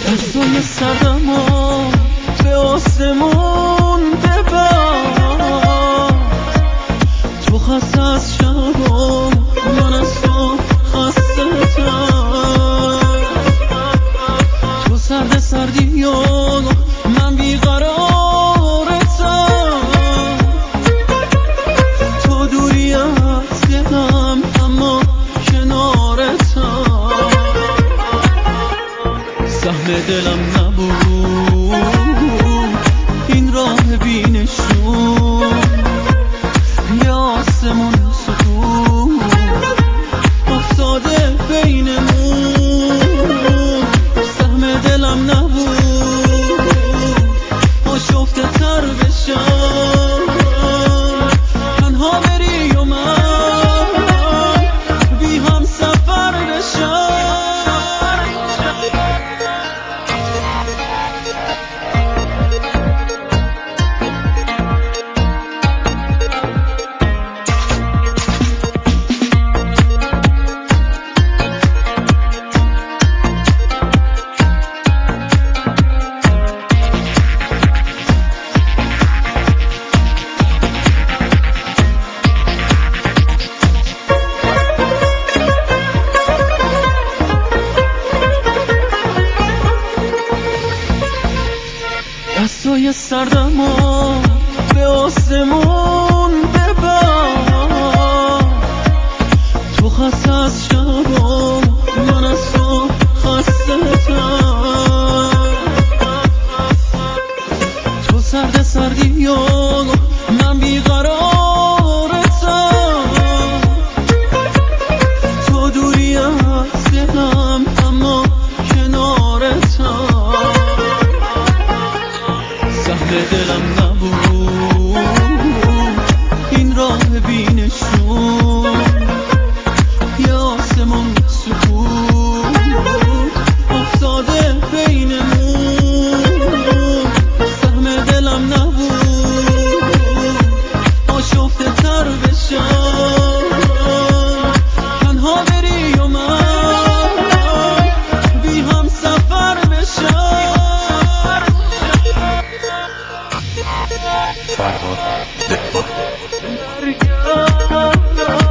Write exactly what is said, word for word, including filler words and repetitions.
دستای سردمو به آسمون ببر، تو خسته از شب و من از تو خسته تر، تو سرد سردی و من بیقرارتم، تو دوری از دلم اما کنارتم، سهم دلم نبود این راه بینشون، یه آسمون سکوت افتاده بینمون، سهم دلم نبود آشفته تر بشم، تنها بری و من بی هم سفر بشم. دستای سردمو به آسمون ببر، تو خسته از شب و من از تو خسته تر، تو سرد سردی و من بیقرارتم، تو دوری از دلم اما کنارتم، سهم دلم نبود این راه بینشون، یه آسمون سکوت افتاده بینمون، سهم دلم نبود آشفته تر بشم، تنها بری و من بی هم سفر بشم. فرهاد دهقان.